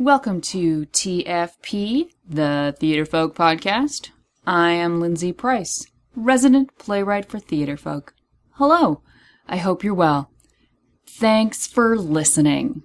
Welcome to TFP, the Theater Folk Podcast. I am Lindsay Price, resident playwright for Theater Folk. Hello, I hope you're well. Thanks for listening.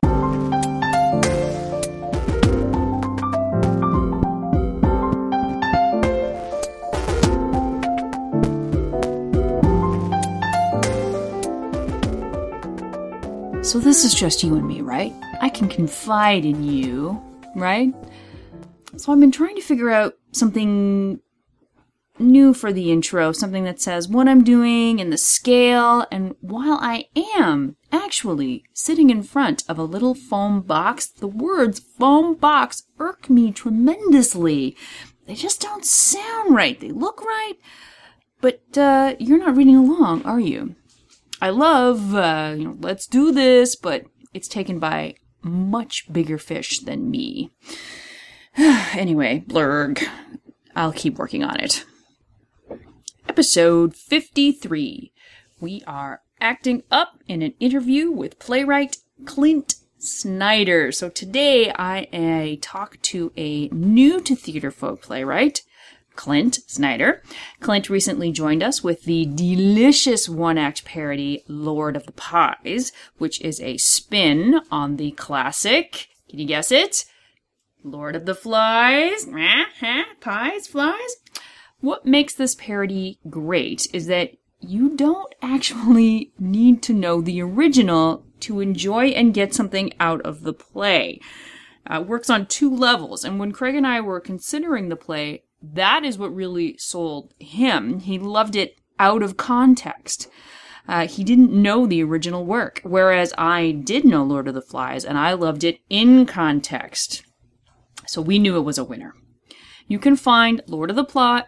So this is just you and me, right? I can confide in you, right? So I've been trying to figure out something new for the intro, something that says what I'm doing and the scale, and while I am actually sitting in front of a little foam box, the words foam box irk me tremendously. They just don't sound right. They look right, but you're not reading along, are you? I love, let's do this, but it's taken by much bigger fish than me. Anyway, blurg. I'll keep working on it. Episode 53. We are acting up in an interview with playwright Clint Snyder. So today I talk to a new to Theater Folk playwright, Clint Snyder. Clint recently joined us with the delicious one-act parody Lord of the Pies, which is a spin on the classic, can you guess it? Lord of the Flies? Pies? Flies? What makes this parody great is that you don't actually need to know the original to enjoy and get something out of the play. It works on two levels, and when Craig and I were considering the play, that is what really sold him. He loved it out of context. He didn't know the original work, whereas I did know Lord of the Flies, and I loved it in context. So we knew it was a winner. You can find Lord of the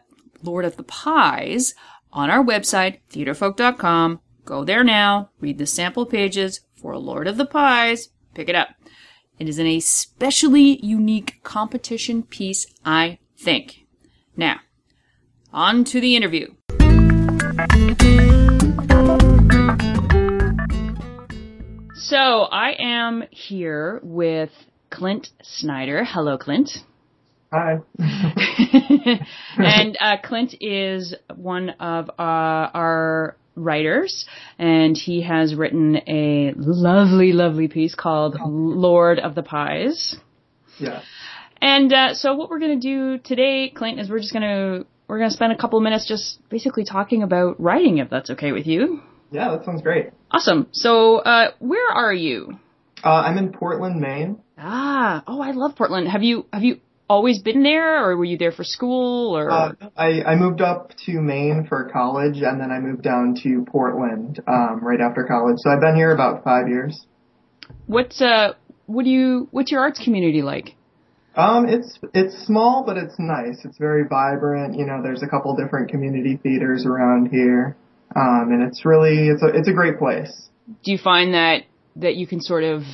Pies on our website, theaterfolk.com. Go there now, read the sample pages for Lord of the Pies, pick it up. It is an especially unique competition piece, I think. Now, on to the interview. So, I am here with Clint Snyder. Hello, Clint. Hi. And Clint is one of our writers, and he has written a lovely, lovely piece called Lord of the Pies. Yeah. And so what we're going to do today, Clint, is we're going to spend a couple of minutes just basically talking about writing, if that's okay with you. Yeah, that sounds great. Awesome. So where are you? I'm in Portland, Maine. I love Portland. Have you always been there, or were you there for school? Or I moved up to Maine for college, and then I moved down to Portland right after college. So I've been here about 5 years. What's your arts community like? It's small, but it's nice. It's very vibrant. You know, there's a couple different community theaters around here. And it's a great place. Do you find that you can sort of,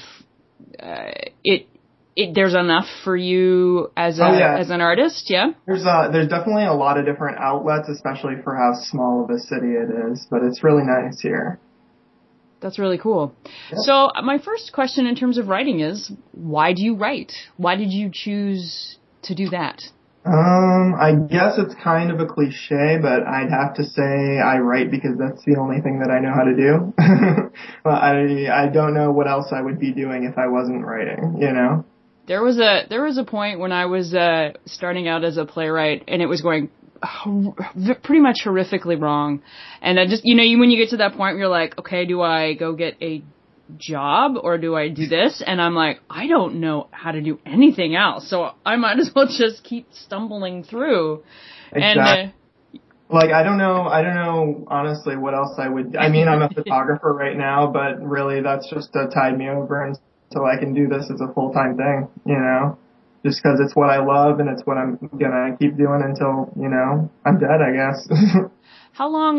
there's enough for you as an artist? Yeah? There's definitely a lot of different outlets, especially for how small of a city it is, but it's really nice here. That's really cool. Yeah. So my first question in terms of writing is, why do you write? Why did you choose to do that? I guess it's kind of a cliche, but I'd have to say I write because that's the only thing that I know how to do. Well, I don't know what else I would be doing if I wasn't writing, you know? There was a point when I was starting out as a playwright, and it was going pretty much horrifically wrong. And I just, when you get to that point where you're like, okay, do I go get a job or do I do this? And I'm like, I don't know how to do anything else, so I might as well just keep stumbling through. Exactly. And I don't know honestly what else I would. I mean, I'm a photographer right now, but really that's just to tide me over until I can do this as a full-time thing, you know? Just because it's what I love and it's what I'm gonna keep doing until, I'm dead, I guess. How long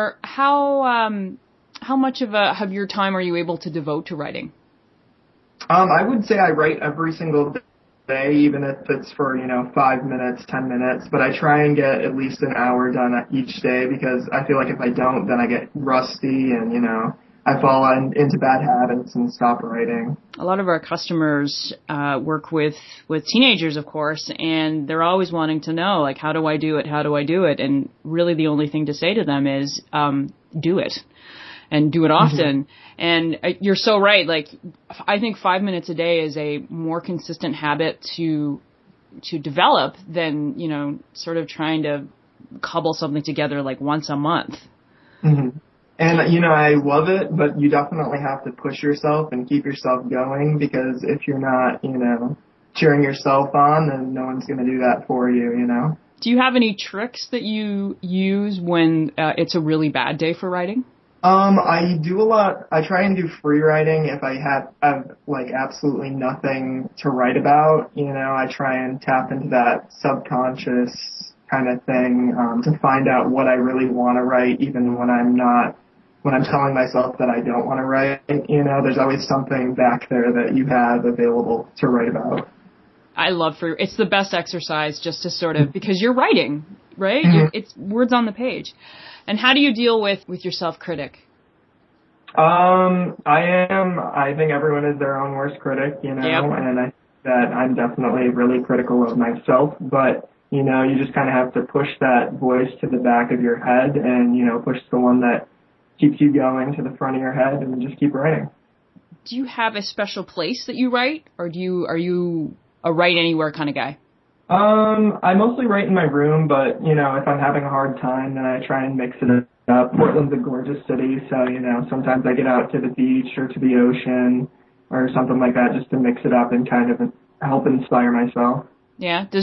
how much of your time are you able to devote to writing? I would say I write every single day, even if it's for, 5 minutes, 10 minutes, but I try and get at least an hour done each day because I feel like if I don't, then I get rusty and, I fall into bad habits and stop writing. A lot of our customers work with teenagers, of course, and they're always wanting to know, like, how do I do it? How do I do it? And really the only thing to say to them is, do it. And do it often. And you're so right. Like, I think 5 minutes a day is a more consistent habit to develop than, you know, sort of trying to cobble something together like once a month. Mm-hmm. And, you know, I love it, but you definitely have to push yourself and keep yourself going, because if you're not, you know, cheering yourself on, then no one's going to do that for you, you know. Do you have any tricks that you use when it's a really bad day for writing? I do a lot. I try and do free writing if I have like absolutely nothing to write about. You know, I try and tap into that subconscious kind of thing to find out what I really want to write, even when I'm telling myself that I don't want to write. You know, there's always something back there that you have available to write about. I love it's the best exercise just to sort of, because you're writing, right? Mm-hmm. It's words on the page. And how do you deal with your self-critic? I think everyone is their own worst critic, you know, yep. And I think that I'm definitely really critical of myself, but, you know, you just kind of have to push that voice to the back of your head and, you know, push the one that keeps you going to the front of your head and just keep writing. Do you have a special place that you write, or are you a write anywhere kind of guy? I mostly write in my room, but, you know, if I'm having a hard time, then I try and mix it up. Portland's a gorgeous city, so, you know, sometimes I get out to the beach or to the ocean or something like that just to mix it up and kind of help inspire myself. Yeah. Do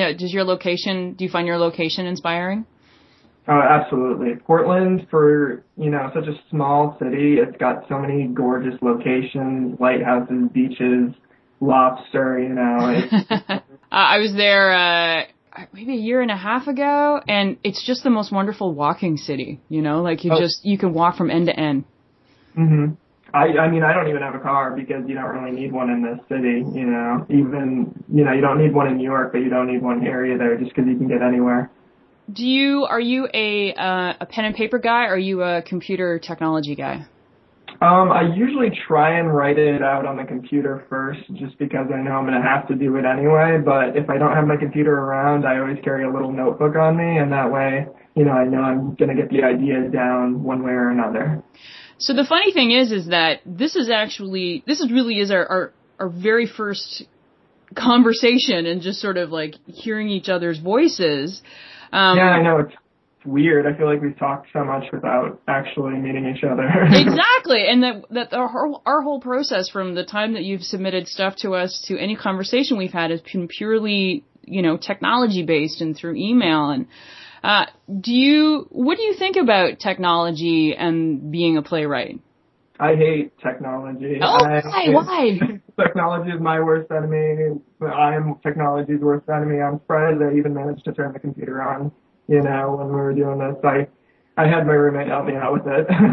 you find your location inspiring? Oh, absolutely. Portland, for, you know, such a small city, it's got so many gorgeous locations, lighthouses, beaches, lobster, you know. I was there maybe a year and a half ago, and it's just the most wonderful walking city, you know, like you can walk from end to end. Mhm. I mean, I don't even have a car because you don't really need one in this city, you know. Even, you know, you don't need one in New York, but you don't need one here either, just because you can get anywhere. Are you a pen and paper guy, or are you a computer technology guy? I usually try and write it out on the computer first, just because I know I'm going to have to do it anyway. But if I don't have my computer around, I always carry a little notebook on me, and that way, you know I'm going to get the ideas down one way or another. So the funny thing is that this really is our very first conversation, and just sort of like hearing each other's voices. Yeah, I know. It's weird. I feel like we've talked so much without actually meeting each other. Exactly. And that our whole process, from the time that you've submitted stuff to us to any conversation we've had, has been purely, you know, technology based and through email. And what do you think about technology and being a playwright? I hate technology. Oh, why? Technology is my worst enemy. I am technology's worst enemy. I'm surprised I even managed to turn the computer on, you know, when we were doing this. I had my roommate help me out with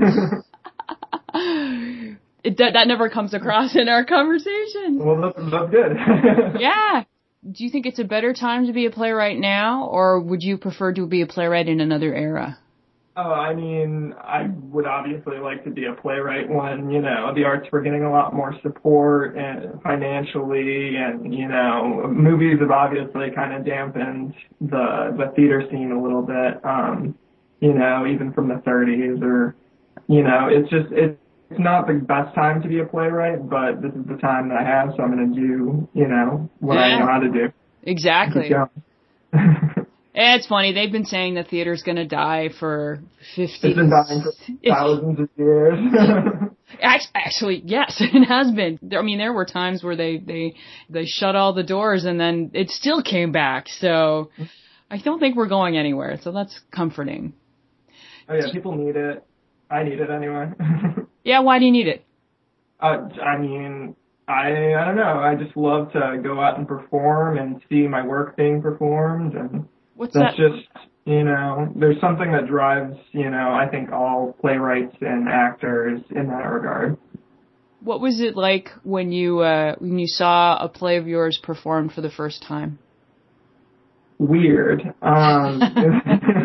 it. That never comes across in our conversation. Well, that's good. Yeah. Do you think it's a better time to be a playwright now, or would you prefer to be a playwright in another era? Oh, I mean, I would obviously like to be a playwright when, you know, the arts were getting a lot more support and financially, and, you know, movies have obviously kind of dampened the theater scene a little bit, you know, even from the 30s, or, you know, it's not the best time to be a playwright, but this is the time that I have, so I'm going to do, you know, what I know how to do. Exactly. It's funny. They've been saying the theater's going to die for 50. It's been dying for thousands of years. Actually, yes, it has been. I mean, there were times where they shut all the doors and then it still came back. So I don't think we're going anywhere. So that's comforting. Oh yeah, people need it. I need it anyway. Yeah, why do you need it? I mean, I don't know. I just love to go out and perform and see my work being performed, and that's just, you know, there's something that drives, you know, I think all playwrights and actors in that regard. What was it like when you saw a play of yours performed for the first time? Weird.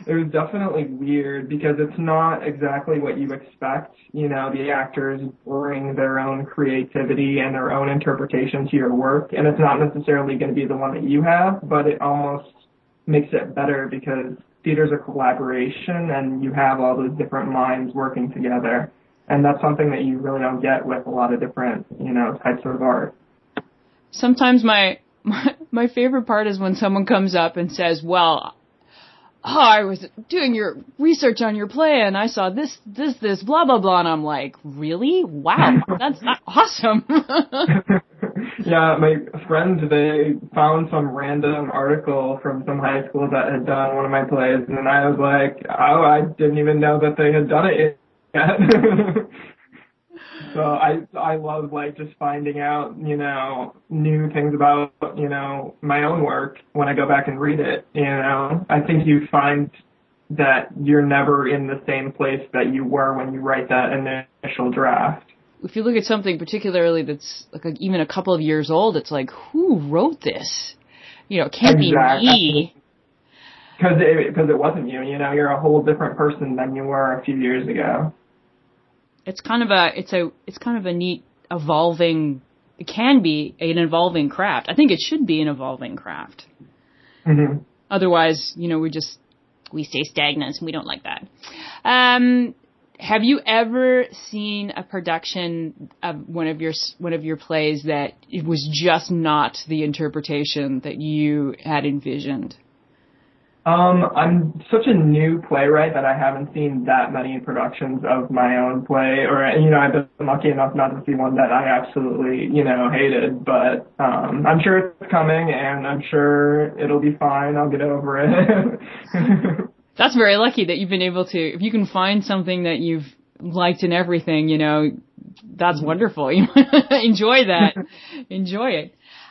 It was definitely weird because it's not exactly what you expect. You know, the actors bring their own creativity and their own interpretation to your work, and it's not necessarily going to be the one that you have, but it almost makes it better because theater's a collaboration and you have all those different minds working together. And that's something that you really don't get with a lot of different, you know, types of art. Sometimes my favorite part is when someone comes up and says, well, I was doing your research on your play and I saw this, blah, blah, blah. And I'm like, really? Wow, that's awesome. Yeah, my friends, they found some random article from some high school that had done one of my plays, and I was like, oh, I didn't even know that they had done it yet. So I love, like, just finding out, you know, new things about, you know, my own work when I go back and read it, you know. I think you find that you're never in the same place that you were when you write that initial draft. If you look at something particularly that's like even a couple of years old, it's like, who wrote this? You know, it can't be me. Because it wasn't you. You know, you're a whole different person than you were a few years ago. It's kind of a neat evolving. It can be an evolving craft. I think it should be an evolving craft. Mm-hmm. Otherwise, you know, we stay stagnant, and we don't like that. Have you ever seen a production of one of your plays that it was just not the interpretation that you had envisioned? I'm such a new playwright that I haven't seen that many productions of my own play, or, you know, I've been lucky enough not to see one that I absolutely, you know, hated, but, I'm sure it's coming and I'm sure it'll be fine. I'll get over it. That's very lucky that you've been able to, if you can find something that you've liked in everything, you know, that's wonderful. Enjoy that. Enjoy it.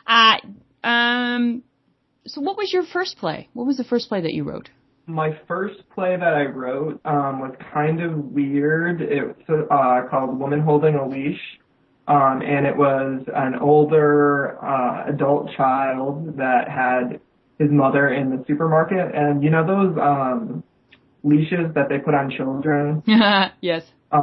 So what was your first play? What was the first play that you wrote? My first play that I wrote was kind of weird. It's called Woman Holding a Leash. And it was an older adult child that had his mother in the supermarket. And you know those leashes that they put on children? Yes.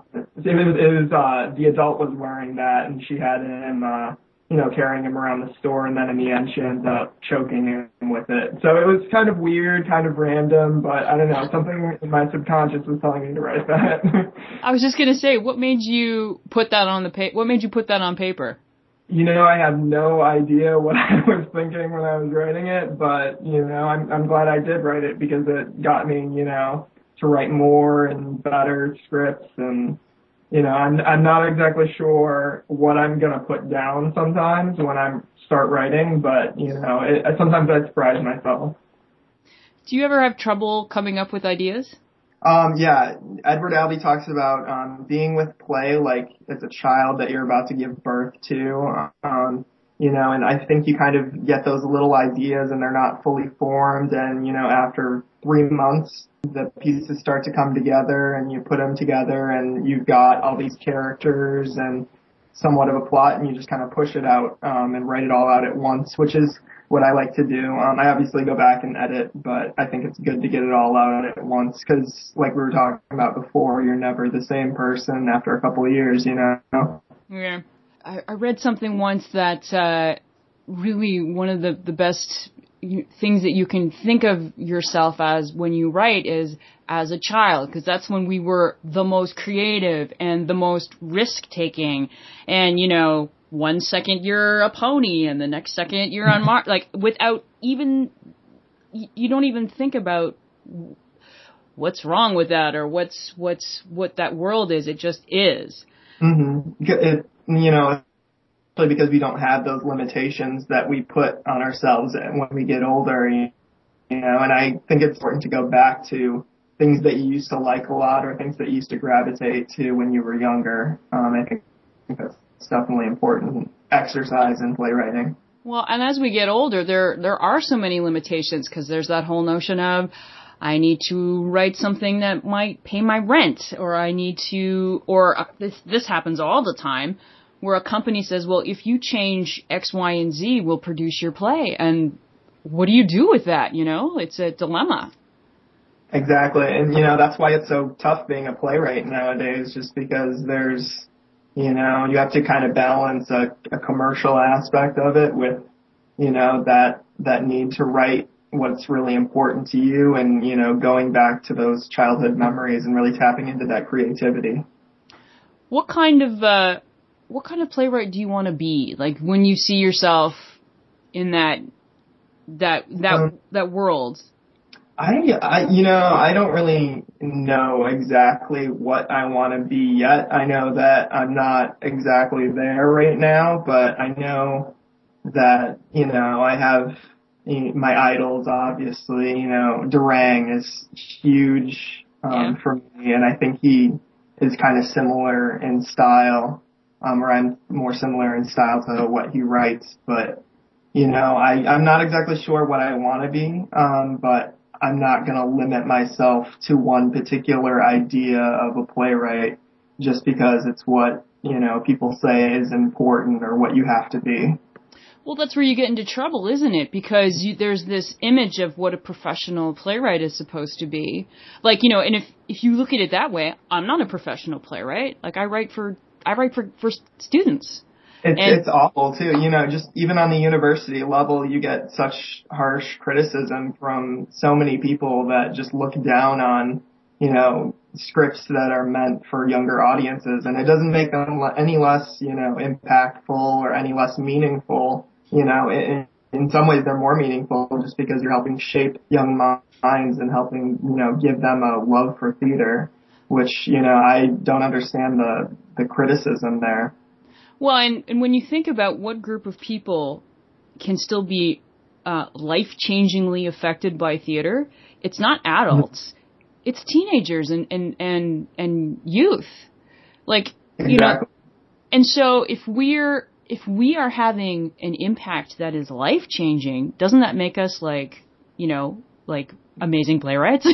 It was the adult was wearing that, and she had him you know, carrying him around the store, and then in the end she ends up choking him with it. So it was kind of weird, kind of random, but I don't know, something in my subconscious was telling me to write that. I was just gonna say, what made you put that on what made you put that on paper? You know, I have no idea what I was thinking when I was writing it, but, you know, I'm glad I did write it because it got me, you know, to write more and better scripts, and you know, I'm not exactly sure what I'm going to put down sometimes when I start writing, but, you know, sometimes I surprise myself. Do you ever have trouble coming up with ideas? Yeah. Edward Albee talks about being with play like it's a child that you're about to give birth to, you know, and I think you kind of get those little ideas and they're not fully formed, and, you know, after 3 months, the pieces start to come together and you put them together and you've got all these characters and somewhat of a plot, and you just kind of push it out and write it all out at once, which is what I like to do. I obviously go back and edit, but I think it's good to get it all out at once because, like we were talking about before, you're never the same person after a couple of years, you know? Yeah. I read something once that really one of the best things that you can think of yourself as when you write is as a child, because that's when we were the most creative and the most risk-taking. And, you know, 1 second you're a pony and the next second you're on Mars. Like, without even, you don't even think about what's wrong with that or what that world is. It just is. Mm-hmm. You know, because we don't have those limitations that we put on ourselves when we get older, you know, and I think it's important to go back to things that you used to like a lot or things that you used to gravitate to when you were younger. I think that's definitely important exercise in playwriting. Well, and as we get older, there are so many limitations because there's that whole notion of I need to write something that might pay my rent, or I need to, or this happens all the time, where a company says, well, if you change X, Y, and Z, we'll produce your play. And what do you do with that? You know, it's a dilemma. Exactly. And, that's why it's so tough being a playwright nowadays, just because there's, you have to kind of balance a commercial aspect of it with, that need to write what's really important to you and, going back to those childhood memories and really tapping into that creativity. What kind of playwright do you want to be? Like when you see yourself in that world? I don't really know exactly what I want to be yet. I know that I'm not exactly there right now, but I know that, I have my idols, obviously, Durang is huge, for me, and I think he is kind of similar in style, or I'm more similar in style to what he writes, but, I'm not exactly sure what I want to be, but I'm not going to limit myself to one particular idea of a playwright just because it's what, people say is important or what you have to be. Well, that's where you get into trouble, isn't it? Because there's this image of what a professional playwright is supposed to be. Like, and if you look at it that way, I'm not a professional playwright. Like, I write for students. It's awful too, just even on the university level, you get such harsh criticism from so many people that just look down on, scripts that are meant for younger audiences, and it doesn't make them any less, impactful or any less meaningful. In some ways they're more meaningful just because you're helping shape young minds and helping, give them a love for theater, which, I don't understand the criticism there. Well, and when you think about what group of people can still be life-changingly affected by theater, it's not adults. It's teenagers and youth. Like, exactly. And so if we are having an impact that is life-changing, doesn't that make us like amazing playwrights?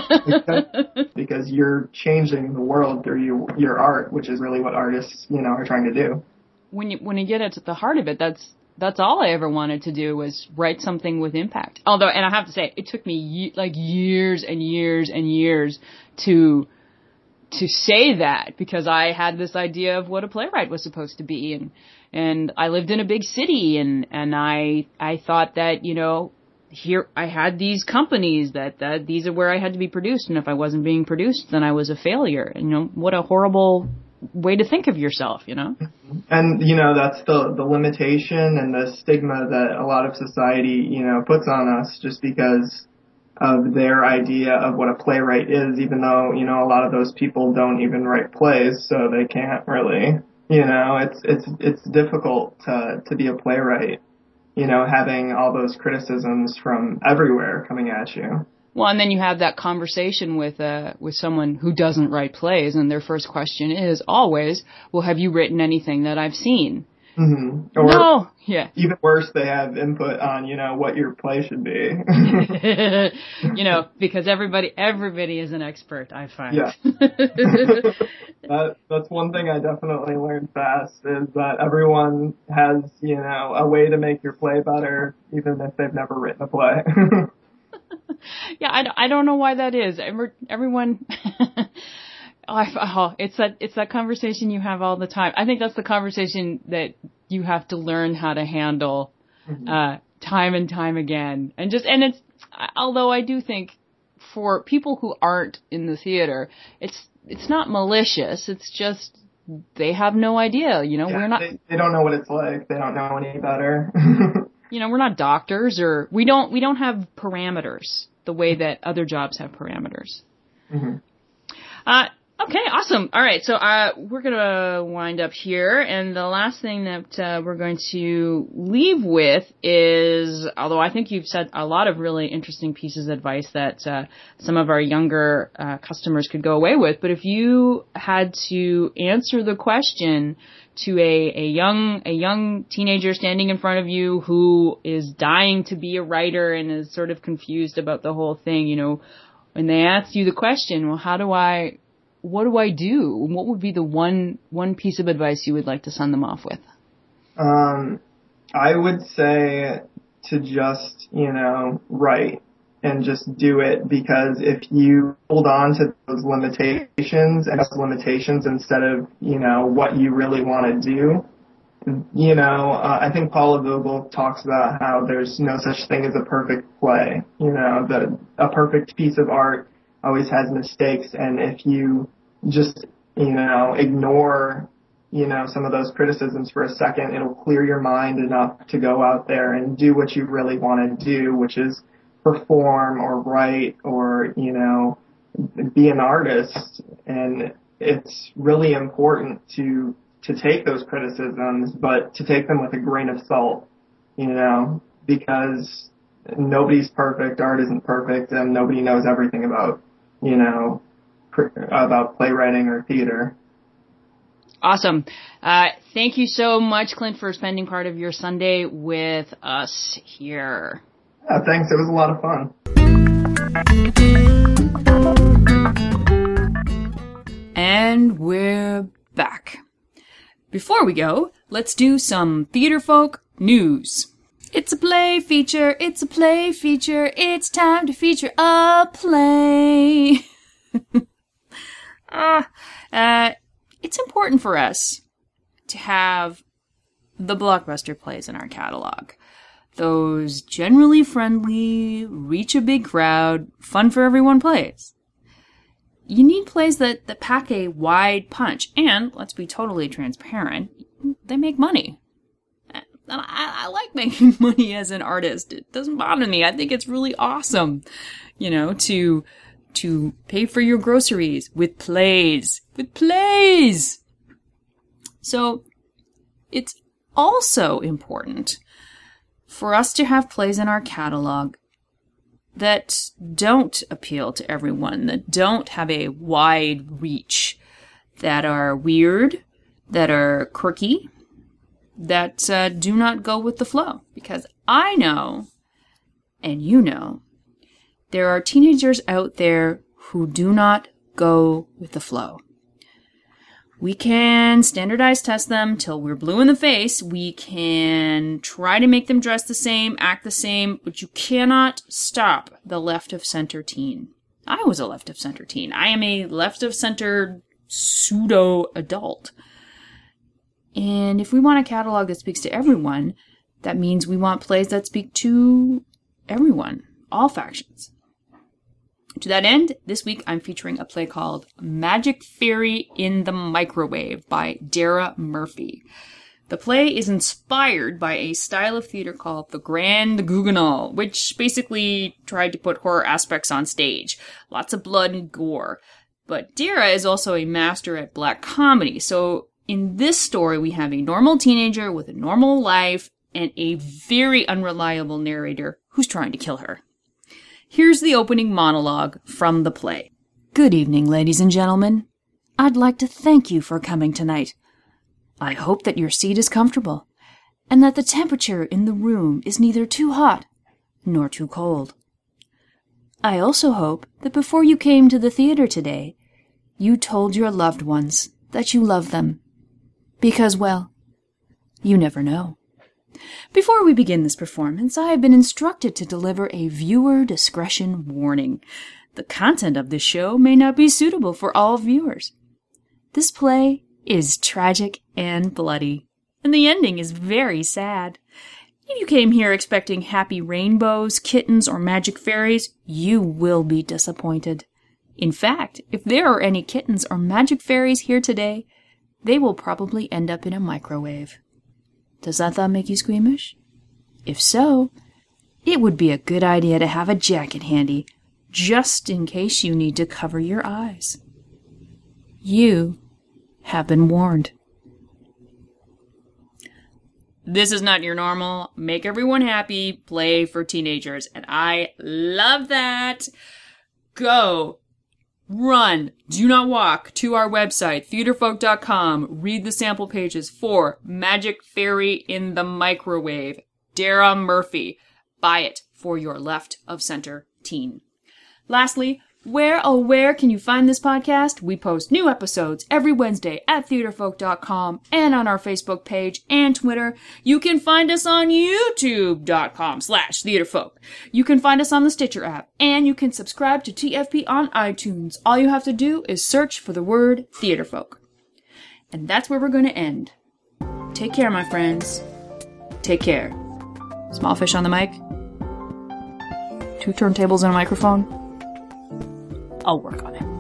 Because you're changing the world through your art, which is really what artists, are trying to do. When you get at the heart of it, that's all I ever wanted to do was write something with impact. Although, and I have to say, it took me years and years and years to say that, because I had this idea of what a playwright was supposed to be, and I lived in a big city, and I thought that, here I had these companies that these are where I had to be produced, and if I wasn't being produced, then I was a failure. And what a horrible way to think of yourself, And, that's the limitation and the stigma that a lot of society, puts on us just because of their idea of what a playwright is, even though, a lot of those people don't even write plays, so they can't really, it's difficult to be a playwright, having all those criticisms from everywhere coming at you. Well, and then you have that conversation with someone who doesn't write plays, and their first question is always, well, have you written anything that I've seen? Mm-hmm. Or no. Yeah. Even worse, they have input on, what your play should be. Because everybody is an expert, I find. Yeah. That's one thing I definitely learned fast, is that everyone has, a way to make your play better, even if they've never written a play. Yeah, I don't know why that is. Everyone, it's that conversation you have all the time. I think that's the conversation that you have to learn how to handle, time and time again. And it's, although I do think for people who aren't in the theater, it's not malicious. It's just, they have no idea, we're not. They don't know what it's like. They don't know any better. We're not doctors, or we don't have parameters the way that other jobs have parameters. Mm-hmm. Okay, awesome. All right, so we're going to wind up here, and the last thing that we're going to leave with is, although I think you've said a lot of really interesting pieces of advice that some of our younger customers could go away with, but if you had to answer the question to a young teenager standing in front of you who is dying to be a writer and is sort of confused about the whole thing, when they ask you the question, well, what do I do? What would be the one piece of advice you would like to send them off with? I would say to just, write and just do it, because if you hold on to those limitations instead of, what you really want to do, I think Paula Vogel talks about how there's no such thing as a perfect play. That a perfect piece of art always has mistakes, and if you just, ignore, some of those criticisms for a second, it'll clear your mind enough to go out there and do what you really want to do, which is perform or write or, be an artist. And it's really important to take those criticisms, but to take them with a grain of salt, because nobody's perfect, art isn't perfect, and nobody knows everything about, about playwriting or theater. Awesome. Thank you so much, Clint, for spending part of your Sunday with us here. Yeah, thanks. It was a lot of fun. And we're back. Before we go, let's do some theater folk news. It's a play feature, it's a play feature, it's time to feature a play. It's important for us to have the blockbuster plays in our catalog. Those generally friendly, reach a big crowd, fun for everyone plays. You need plays that pack a wide punch, and, let's be totally transparent, they make money. And I like making money as an artist. It doesn't bother me. I think it's really awesome, to pay for your groceries with plays. So, it's also important for us to have plays in our catalog that don't appeal to everyone, that don't have a wide reach, that are weird, that are quirky, that do not go with the flow. Because I know, and you know, there are teenagers out there who do not go with the flow. We can standardize test them till we're blue in the face. We can try to make them dress the same, act the same, but you cannot stop the left of center teen. I was a left of center teen. I am a left of center pseudo adult. And if we want a catalog that speaks to everyone, that means we want plays that speak to everyone, all factions. To that end, this week I'm featuring a play called Magic Fairy in the Microwave by Dara Murphy. The play is inspired by a style of theater called the Grand Guignol, which basically tried to put horror aspects on stage. Lots of blood and gore. But Dara is also a master at black comedy, so in this story we have a normal teenager with a normal life and a very unreliable narrator who's trying to kill her. Here's the opening monologue from the play. Good evening, ladies and gentlemen. I'd like to thank you for coming tonight. I hope that your seat is comfortable, and that the temperature in the room is neither too hot nor too cold. I also hope that before you came to the theater today, you told your loved ones that you love them. Because, well, you never know. Before we begin this performance, I have been instructed to deliver a viewer discretion warning. The content of this show may not be suitable for all viewers. This play is tragic and bloody, and the ending is very sad. If you came here expecting happy rainbows, kittens, or magic fairies, you will be disappointed. In fact, if there are any kittens or magic fairies here today, they will probably end up in a microwave. Does that thought make you squeamish? If so, it would be a good idea to have a jacket handy, just in case you need to cover your eyes. You have been warned. This is not your normal, make everyone happy play for teenagers, and I love that. Go. Run, do not walk, to our website, theaterfolk.com. Read the sample pages for Magic Fairy in the Microwave, Dara Murphy. Buy it for your left of center teen. Lastly, Where can you find this podcast? We post new episodes every Wednesday at theaterfolk.com and on our Facebook page and Twitter. You can find us on youtube.com/theaterfolk. You can find us on the Stitcher app, and you can subscribe to TFP on iTunes. All you have to do is search for the word Theaterfolk. And that's where we're going to end. Take care, my friends. Take care. Small fish on the mic. 2 turntables and a microphone. I'll work on it.